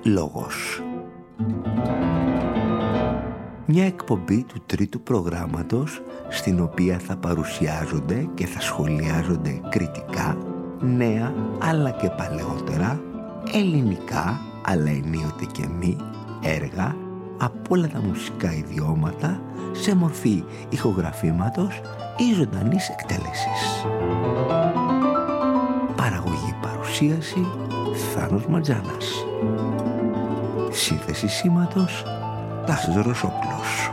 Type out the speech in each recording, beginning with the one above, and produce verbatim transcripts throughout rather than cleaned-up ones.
λόγος. Μια εκπομπή του τρίτου προγράμματος στην οποία θα παρουσιάζονται και θα σχολιάζονται κριτικά νέα αλλά και παλαιότερα, ελληνικά αλλά ενίοτε και μη έργα από όλα τα μουσικά ιδιώματα σε μορφή ηχογραφήματος ή ζωντανής εκτέλεσης. Παραγωγή παρουσίαση Θάνος Ματζάνας. Σύνθεση σήματος Τάσος Ρωσόπουλος.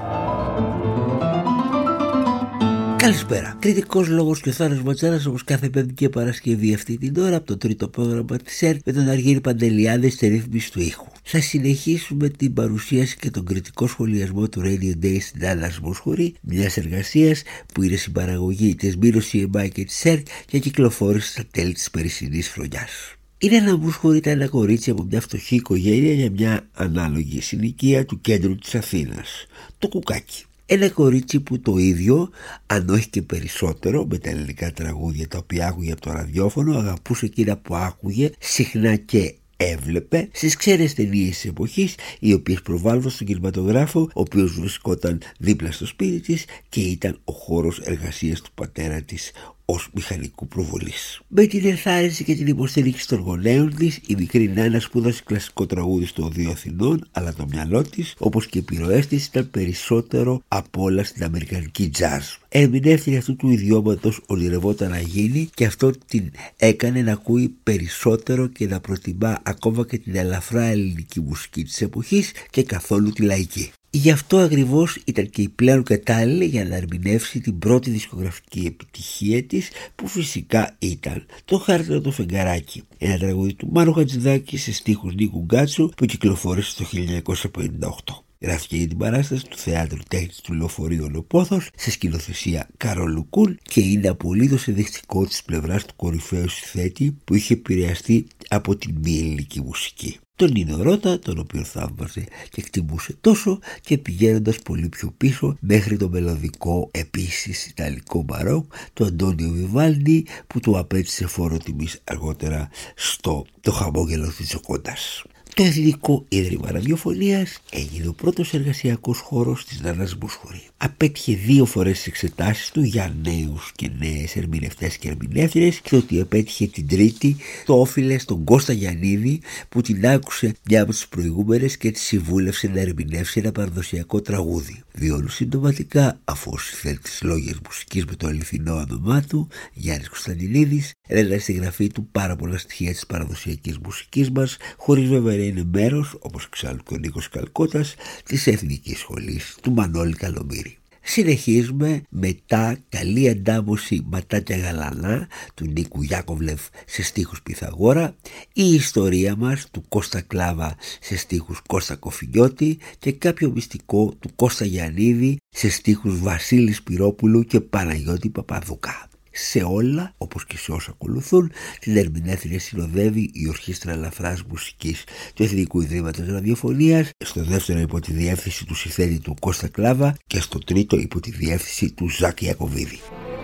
Καλησπέρα. Κριτικός λόγος και ο Θάνος Ματζάνας, όπως κάθε Πέμπτη και Παρασκευή αυτή την ώρα από το τρίτο πρόγραμμα της ΕΡΤ με τον Αργύρη Παντελιάδη στη ρύθμιση του ήχου. Θα συνεχίσουμε την παρουσίαση και τον κριτικό σχολιασμό του Radio Day στην Άννα Μοσχουρή, μιας εργασίας που είναι συμπαραγωγή της Μήνος σι εμ άι και της ΕΡΤ και κυκλοφόρησε στα τέλη της περσινής χρονιάς. Είναι ένα Μοσχουρή, ήταν ένα κορίτσι από μια φτωχή οικογένεια για μια ανάλογη συνοικία του κέντρου της Αθήνας, το Κουκάκι. Ένα κορίτσι που το ίδιο, αν όχι και περισσότερο, με τα ελληνικά τραγούδια τα οποία άκουγε από το ραδιόφωνο, αγαπούσε εκείνα που άκουγε συχνά και έβλεπε στις ξένες ταινίες της εποχής, οι οποίες προβάλλονταν στον κινηματογράφο, ο οποίος βρισκόταν δίπλα στο σπίτι της και ήταν ο χώρος εργασίας του πατέρα της ως μηχανικού προβολής. Με την ενθάρρυνση και την υποστήριξη των γονέων της, η μικρή Νάνα σπούδασε κλασικό τραγούδι στο Οδείο Αθηνών, αλλά το μυαλό της, όπως και οι επιρροές της, ήταν περισσότερο από όλα στην αμερικανική jazz. Ερμηνεύτρια αυτού του ιδιώματος ονειρευόταν να γίνει και αυτό την έκανε να ακούει περισσότερο και να προτιμά ακόμα και την ελαφρά ελληνική μουσική της εποχής και καθόλου τη λαϊκή. Γι' αυτό ακριβώς ήταν και η πλέον κατάλληλη για να ερμηνεύσει την πρώτη δισκογραφική επιτυχία της, που φυσικά ήταν το Χάρτινο το Φεγγαράκι, ένα τραγούδι του Μάνου Χατζηδάκη σε στίχους Νίκου Γκάτσου που κυκλοφόρησε το χίλια εννιακόσια πενήντα οκτώ. Γράφτηκε για την παράσταση του Θεάτρου Τέχνης του Λεωφορείου Ολοπόθος σε σκηνοθεσία Καρόλου Κούν και είναι απολύτως ενδεικτικό της πλευράς του κορυφαίου συνθέτη που είχε επηρεαστεί από την μη ελληνική μουσική. Τον Νίνο Ρώτα, τον οποίο θαύμαζε και εκτιμούσε τόσο, και πηγαίνοντας πολύ πιο πίσω μέχρι το μελωδικό επίσης ιταλικό μπαρόκ του Αντώνιο Βιβάλντι, που του απέτυσε φόρο τιμής αργότερα στο «Το χαμόγελο της Τζοκόντας». Το Εθνικό Ίδρυμα Ραδιοφωνίας έγινε ο πρώτος εργασιακός χώρος της Νάνας Μοσχουρή. Απέτυχε δύο φορές τις εξετάσεις του για νέους και νέες ερμηνευτές και ερμηνεύτριες, και ότι απέτυχε την τρίτη το όφιλε στον Κώστα Γιαννίδη, που την άκουσε μια από τις προηγούμενες και τη συμβούλευσε να ερμηνεύσει ένα παραδοσιακό τραγούδι. Διόλου συντοματικά, αφού ο συνθέτης λόγιας μουσικής με το αληθινό όνομά του, Γιάννης Κωνσταντινίδης, έλεγε στη γραφή του πάρα πολλά στοιχεία της παραδοσιακής μουσικής μας, χωρίς βέβαια είναι μέρος, όπως εξάλλου και ο Νίκος Καλκώτας, της Εθνικής Σχολής του Μανώλη Καλομήρη. Συνεχίζουμε μετά καλή αντάμωση Ματάκια Γαλανά του Νίκου Γιάκοβλεφ σε στίχους Πυθαγόρα, η ιστορία μας του Κώστα Κλάβα σε στίχους Κώστα Κοφινιώτη και κάποιο μυστικό του Κώστα Γιαννίδη σε στίχους Βασίλη Σπυρόπουλου και Παναγιώτη Παπαδουκά. Σε όλα, όπως και σε όσα ακολουθούν, την ερμηνεύτρια συνοδεύει η Ορχήστρα Ελαφράς Μουσικής του Εθνικού Ιδρύματος Ραδιοφωνίας, στο δεύτερο υπό τη διεύθυνση του συνθέτη του Κώστα Κλάβα και στο τρίτο υπό τη διεύθυνση του Ζάκη Ιακωβίδη.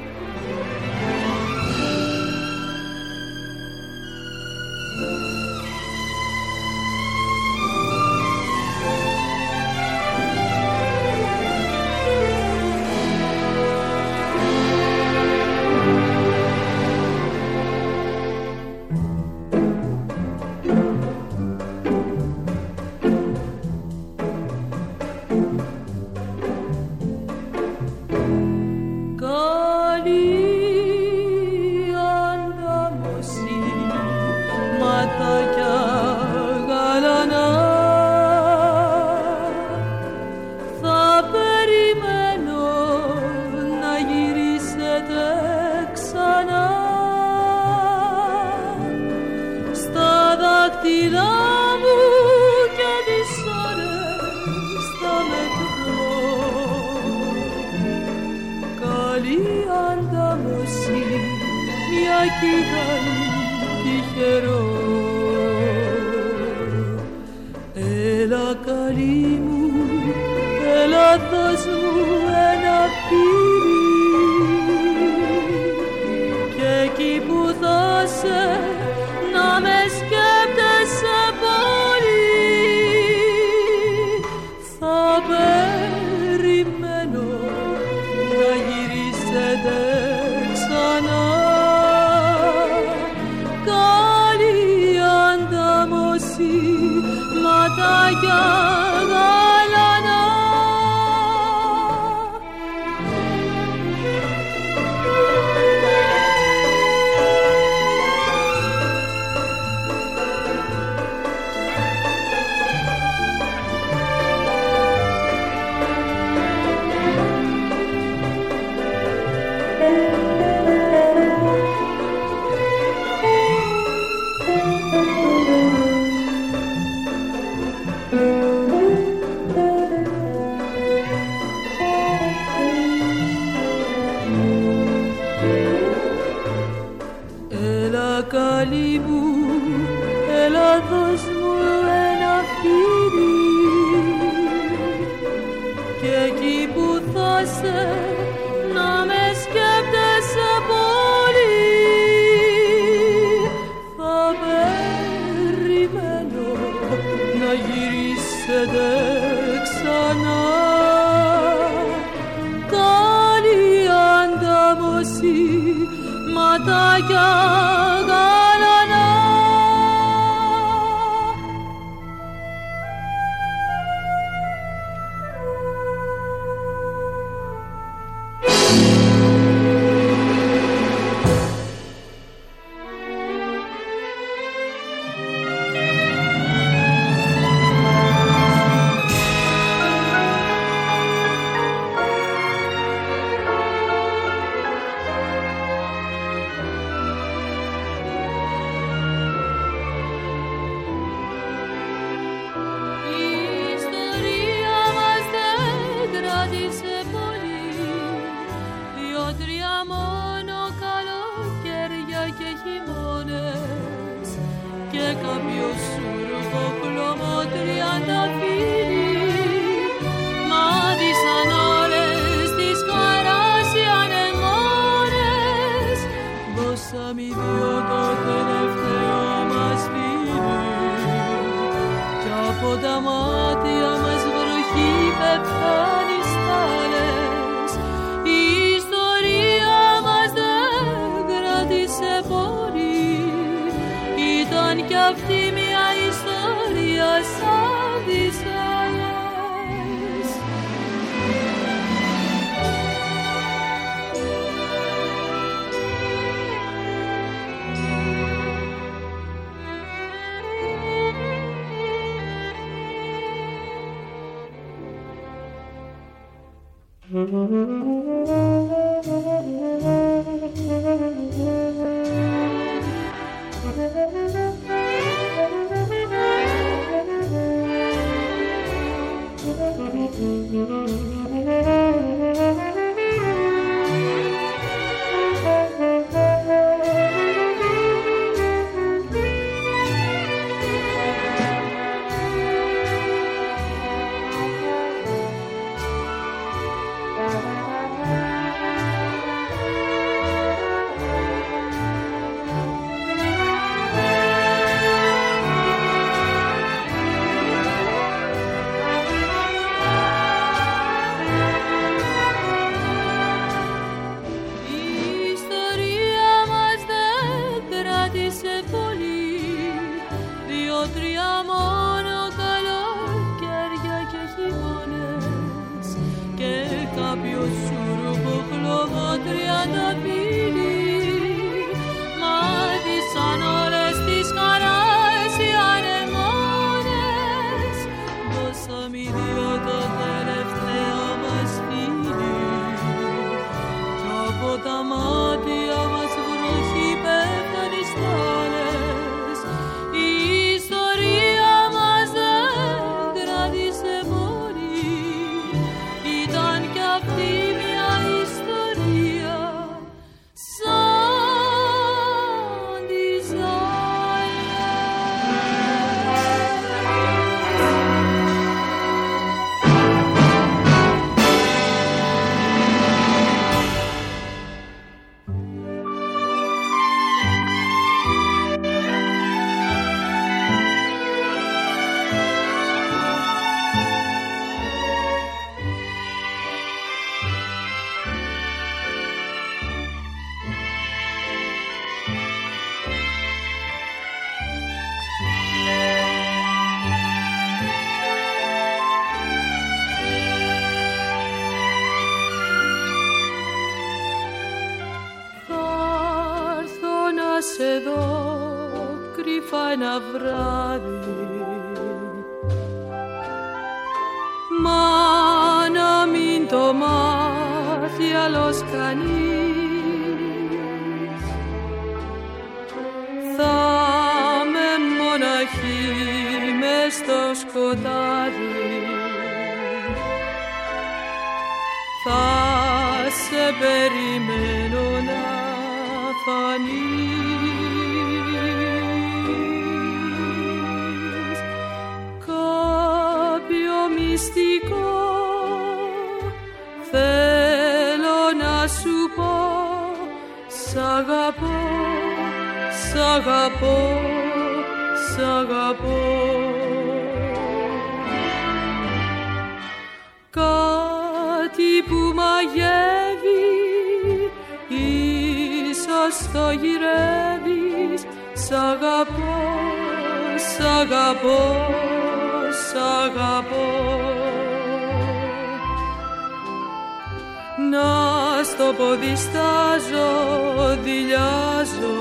Έλα καλή μου, έλα δώσ' μου ένα πύρι, και εκεί που θα σε να με σκέπτεσαι πολύ. γυρίσετε ξανά. Καλή αντάμωση, ματάκια γαλανά. Έλα καλή μου, έλα δώσ' μου ένα φίλι, και εκεί που θα σε να με σκέπτεσαι πολύ, θα περιμένω να γυρίσετε ξανά. Καλή αντάμωση, ματάκια γαλανά. ένα βράδυ, μα να μην το μάθει άλλος κανείς, θα με μοναχή μες στο σκοτάδι, θα σε περιμένω να φανείς. Κάποιο μυστικό θέλω να σου πω, σ' αγαπώ, σ' αγαπώ, σ' αγαπώ. Κάτι που μαγεύει, ίσως το γυρεύεις, σ' αγαπώ, σ' αγαπώ, σ' αγαπώ. Να στο πόδι στάζω, δειλιάζω,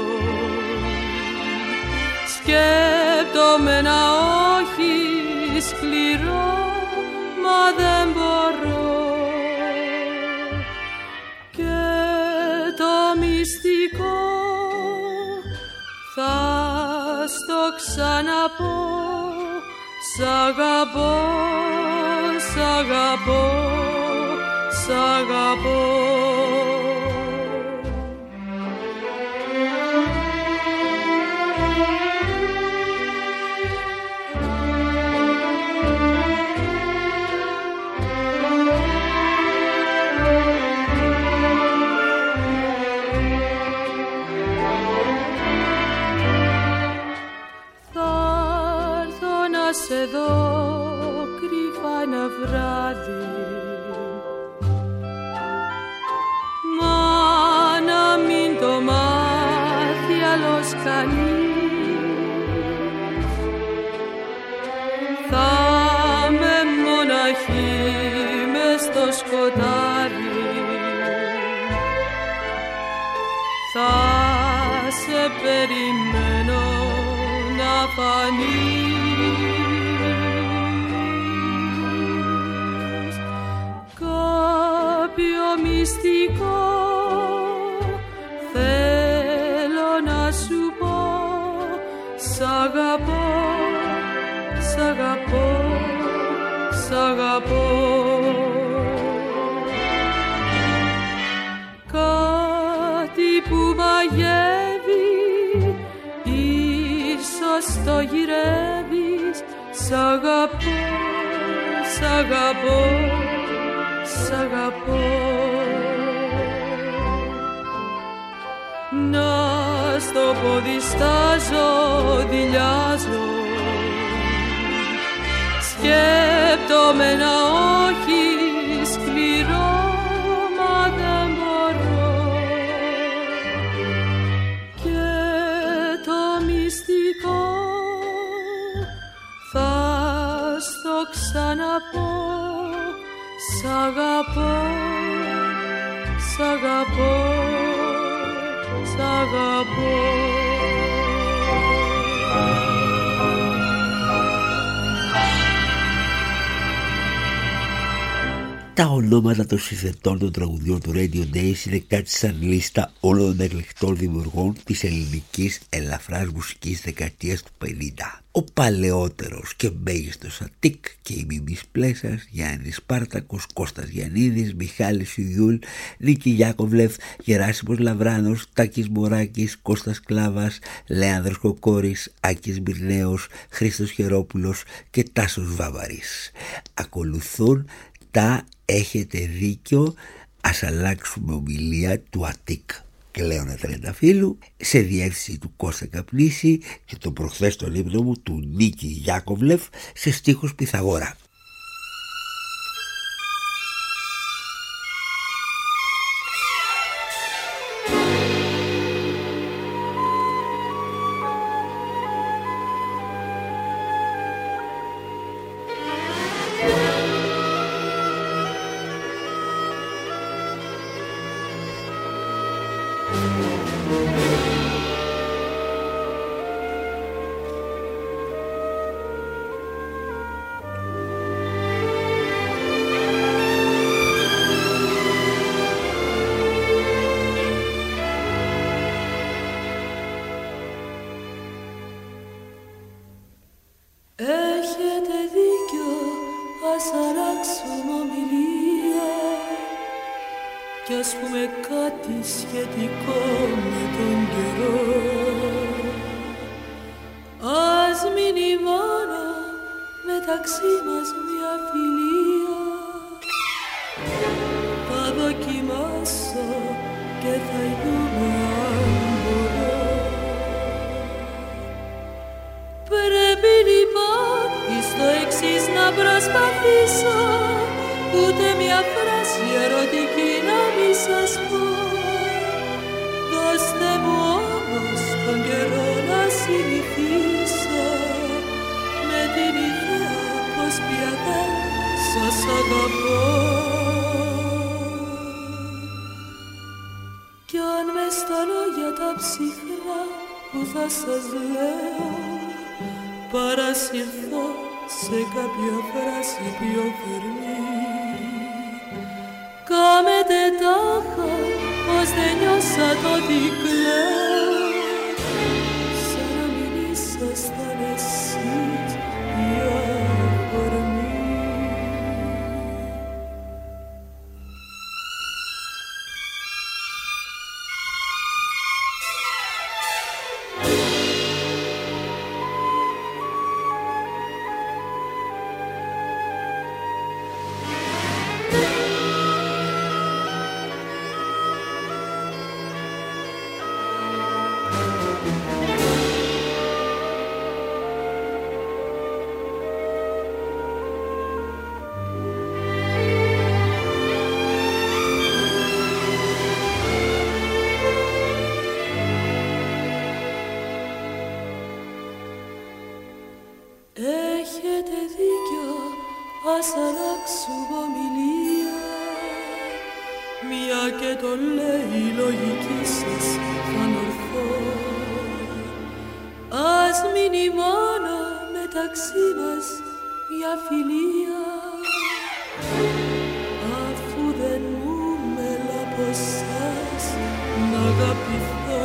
σκέπτομαι να όχι σκληρό, μα δεν μπορώ. Και το μυστικό θα στο ξαναπώ, σ' αγαπώ, σ' αγαπώ, σ' αγαπώ. Σε δω κρυφά ένα βράδυ, μα να μην το μάθει άλλος κανείς, θα με μοναχή μες στο σκοτάδι, θα σε περιμένω να φανείς. Μυστικό θέλω να σου πω, σ' αγαπώ, σ' αγαπώ, σ' αγαπώ. Κάτι που μαγεύει, ίσως το γυρεύεις, σ' αγαπώ, σ' αγαπώ, σ' αγαπώ. Να στο πόδι στάζω, δειλιάζω, σκέπτομαι να όχι σκληρό, μα δεν μπορώ. Και το μυστικό θα στο ξαναπώ, σ' αγαπώ, σ' αγαπώ, σ' αγαπώ. Τα ονόματα των συνθετών των τραγουδιών του Radio Days είναι κάτι σαν λίστα όλων των εκλεκτών δημιουργών της ελληνικής ελαφράς μουσικής δεκαετίας του πενήντα. Ο παλαιότερος και μέγιστος Αττικ και η Μίμης Πλέσας, Γιάννης Σπάρτακος, Κώστας Γιαννίδης, Μιχάλης Ιουδιούλ, Νίκη Γιάκοβλεφ, Γεράσιμος Λαβράνος, Τάκης Μωράκης, Κώστας Κλάβας, Λέανδρος Κοκόρης, Άκης Μυρναίος, Χρήστος Χερόπουλος και Τάσος Βαβαρής. Ακολουθούν τα «Έχετε δίκιο, ας αλλάξουμε ομιλία» του Αττικ και Λέωνα Τρενταφύλου, σε διεύθυνση του Κώστα Καπνίση και το προχθές τον ύπνο μου του Νίκη Γιάκοβλεφ, σε στίχους Πυθαγόρα. κι ας πούμε κάτι σχετικό με τον καιρό. Ας μείνει μόνο μεταξύ μας μια φιλία, θα δοκιμάσω και θα δούμε αν μπορώ. Πρέπει λοιπόν στο εξής να προσπαθήσω, ούτε μια φράση ερωτική να μη σας πω. Δώστε μου όμως τον καιρό να συνηθίσω με την ιδέα πως πια δεν σας αγαπώ. Κι αν μες στα λόγια τα ψυχρά που θα σας λέω παρασυρθώ σε κάποια φράση πιο θερμή, κάμετε τάχα πως δεν νιώσα το ότι κλαίω, σαν να μην ήσασταν εσείς η αφορμή. Έχετε δίκιο, ας αλλάξουμε ομιλία, μια και το λέει η λογική σας θα ορθώ. Ας μείνει μόνο μεταξύ μας μια φιλία, αφού δεν μου μέλα από σας να αγαπηθώ.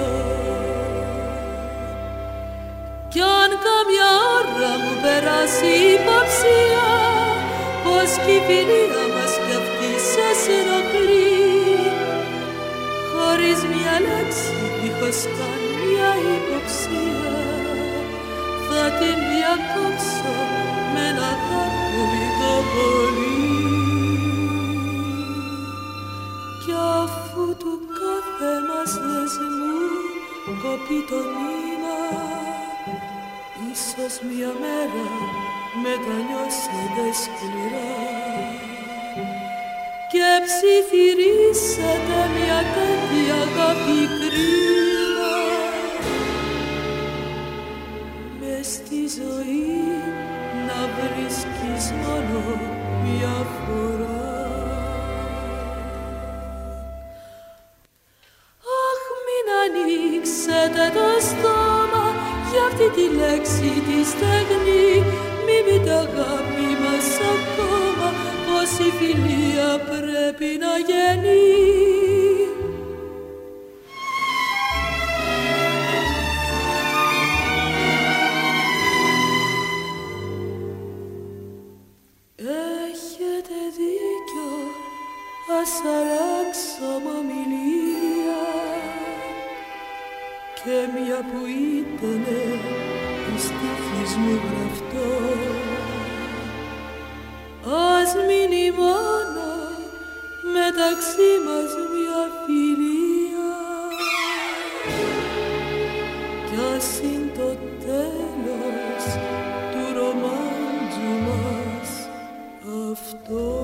Κι αν καμιά ώρα μου περάσει η υποψία πως κι η φιλία μας κι αυτή σας ενοχλεί, χωρίς μια λέξη, δίχως καμιά υποψία, θα την διακόψω με ένα δάκρυ το πολύ. Κι αφού του κάθε μας δεσμού κοπεί το νήμα, ίσως μια μέρα μετανιώσετε σκληρά και ψιθυρίσετε μια τέτοια αγάπη κρίμα. Μες στη ζωή να βρίσκεις μόνο μια φορά. Αχ, μην ανοίξετε το στόμα για αυτή τη λέξη τη στεγνή, μη πείτε αγάπη μας ακόμα, πως η φιλία πρέπει να γεννεί. Έχετε δίκιο, ας αλλάξουμε ομιλία, και μια που ήτανε η στίχης μου γραφτό, ας μείνει μόνο μεταξύ μας μια φιλία, κι ας είναι το τέλος του ρομάντζου μας αυτό.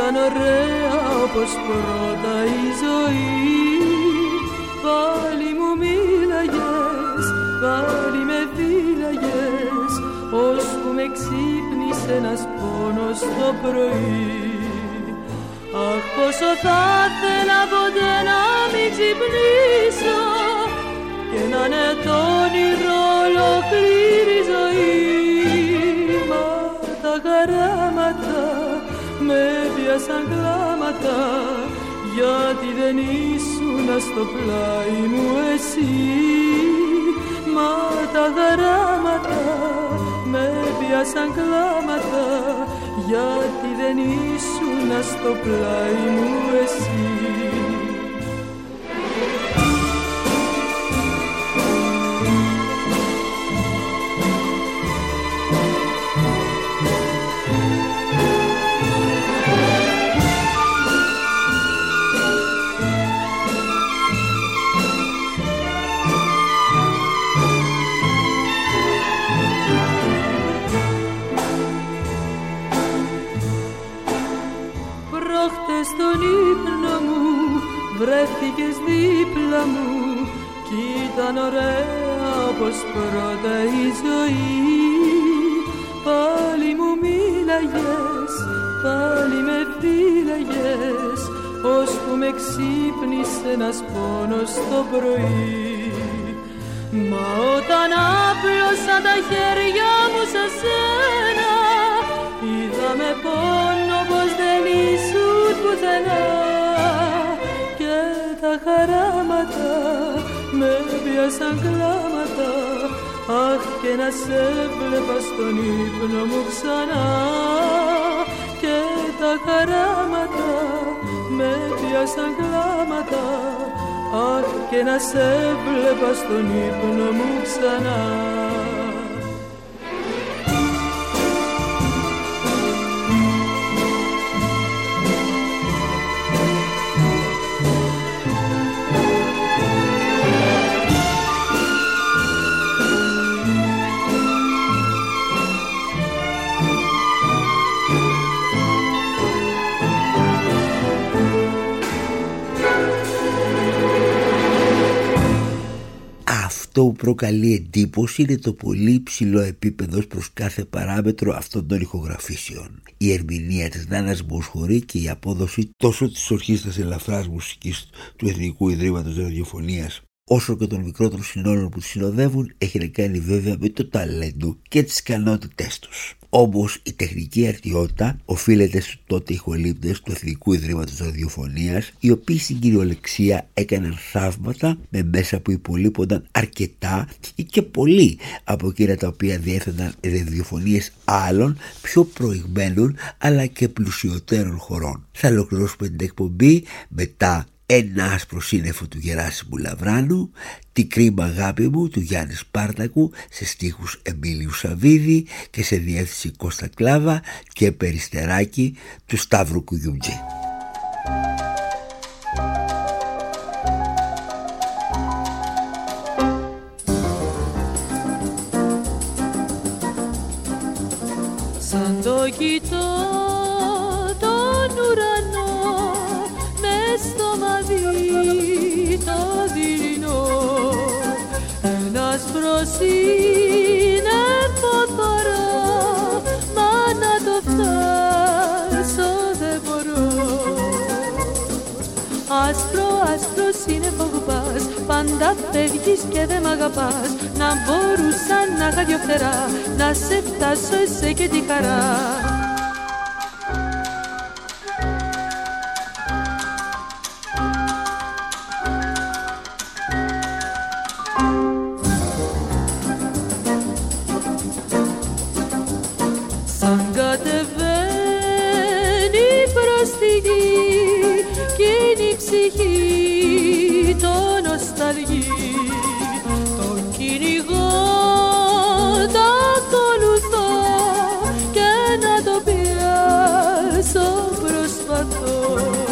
ήταν ωραία όπως πρώτα η ζωή. Πάλι μου μίλαγες, πάλι με φύλαγες, ώσπου με ξύπνησε ένας πόνος το πρωί. Αχ, πόσο θα ήθελα ποτέ να μην ξυπνήσω και να είναι το όνειρο ολόκληρη ζωή. Μα τα χαράματα με πιάσαν κλάματα, γιατί δεν ήσουν στο πλάι μου εσύ. Μα τα χαράματα με πιάσαν κλάματα, γιατί δεν ήσουν στο πλάι μου εσύ. Στον ύπνο μου βρέθηκες δίπλα μου κι ήταν ωραία όπως πρώτα η ζωή. Πάλι μου μίλαγες, πάλι με φύλαγες, ώσπου με ξύπνησε ένας πόνος το πρωί. Μα όταν άπλωσα τα χέρια μου σε σένα, είδα με πόνο πως δεν ήσουν πουθενά. Και τα χαράματα με πιάσαν κλάματα, αχ, και να σε βλέπα στον ύπνο μου ξανά. Και τα χαράματα με πιάσαν κλάματα, αχ, και να σε βλέπα στον ύπνο μου ξανά. Αυτό που προκαλεί εντύπωση είναι το πολύ ψηλό επίπεδο προς κάθε παράμετρο αυτών των ηχογραφήσεων. Η ερμηνεία της Νάνας Μποσχωρή και η απόδοση τόσο της Ορχήστρας Ελαφράς Μουσικής του Εθνικού Ιδρύματος Ραδιοφωνίας όσο και των μικρότερων συνόλων που τους συνοδεύουν έχει να κάνει βέβαια με το ταλέντο και τις ικανότητές τους. Όμως η τεχνική αρτιότητα οφείλεται στους τότε ηχολήπτες του Εθνικού Ιδρύματος Ραδιοφωνίας, οι οποίοι στην κυριολεξία έκαναν θαύματα με μέσα που υπολείπονταν αρκετά ή και πολλοί από εκείνα τα οποία διέθεταν ραδιοφωνίες άλλων πιο προηγμένων αλλά και πλουσιωτέρων χωρών. Θα ολοκληρώσουμε την εκπομπή μετά ένα άσπρο σύννεφο του Γεράσιμου Λαβράνου, «Τι κρίμα αγάπη μου» του Γιάννη Σπάρτακου σε στίχους Εμίλιου Σαββίδη και σε διεύθυνση Κώστα Κλάβα και Περιστεράκι του Σταύρου Κουγιουμτζή. Σαν το κοιτώ τον ουρανό μες στο μαδί το δειλινό, ένα άσπρο σύννεφο θωρώ, μα να το φτάσω δεν μπορώ. Άσπρο, άσπρο σύννεφο που πας, πάντα φεύγεις και δεν μ' αγαπάς. Να μπορούσα να είχα δυο φτερά, να σε φτάσω εσέ και τη χαρά. Σαν κατεβαίνει προς τη γη κι είναι η ψυχή το νοσταλγεί, το κυνηγώ, το ακολουθώ και να το πιάσω προσπαθώ.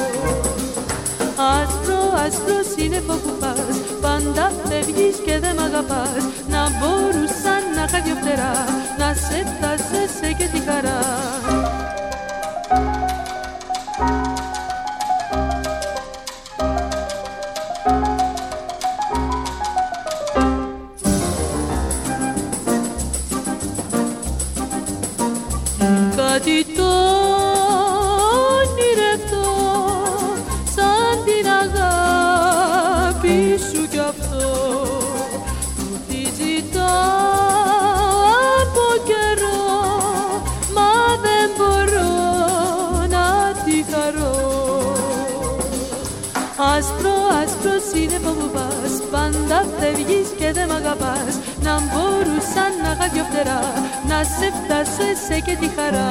Άσπρο, άσπρο σύννεφο που πας, πάντα φεύγεις και δεν μ' αγαπάς. Να μπορούσα να είχα δυο φτερά, να σε φτάσω εσέ και τη χαρά. κάτι το ονειρευτώ σαν την αγάπη σου κι αυτό που τη ζητάω από καιρό, μα δεν μπορώ να τη χαρώ. Άσπρο, άσπρο σύννεφο που πας, πάντα φεύγεις και δεν μ' αγαπάς. Να μπορούσα να είχα δυο φτερά, να σε φτάσω εσέ και τη χαρά.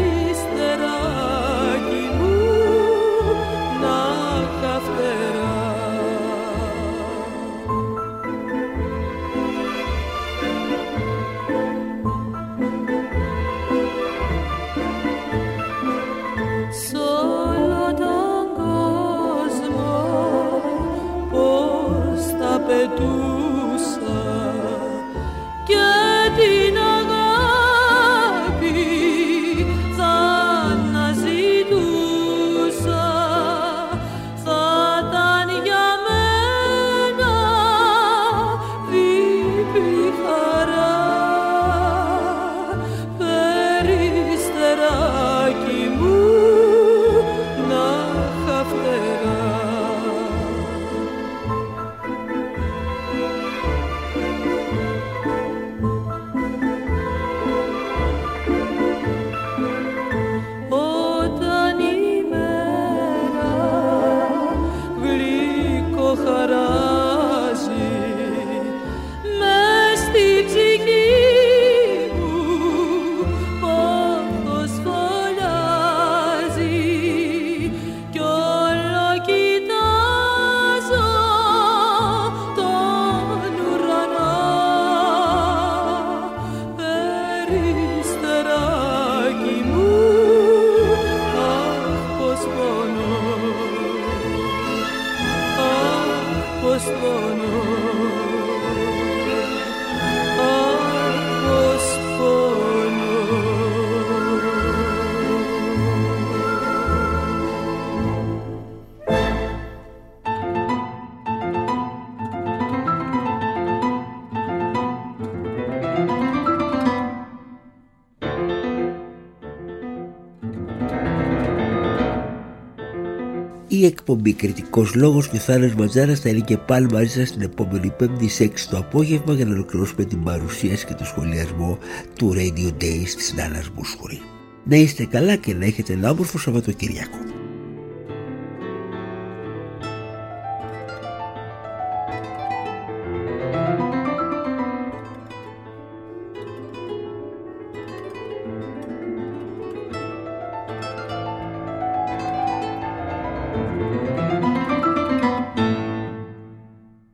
φτερά πως πονώ, αχ πως πονώ. Η εκπομπή Κριτικός Λόγος και ο Θάνος Ματζάρας θα είναι και πάλι μαζί σας την επόμενη Πέμπτη σε έξι το απόγευμα για να ολοκληρώσουμε την παρουσίαση και το σχολιασμό του Radio Days της Νάνας Μπούσχουρη. Να είστε καλά και να έχετε ένα όμορφο Σαββατοκύριακο.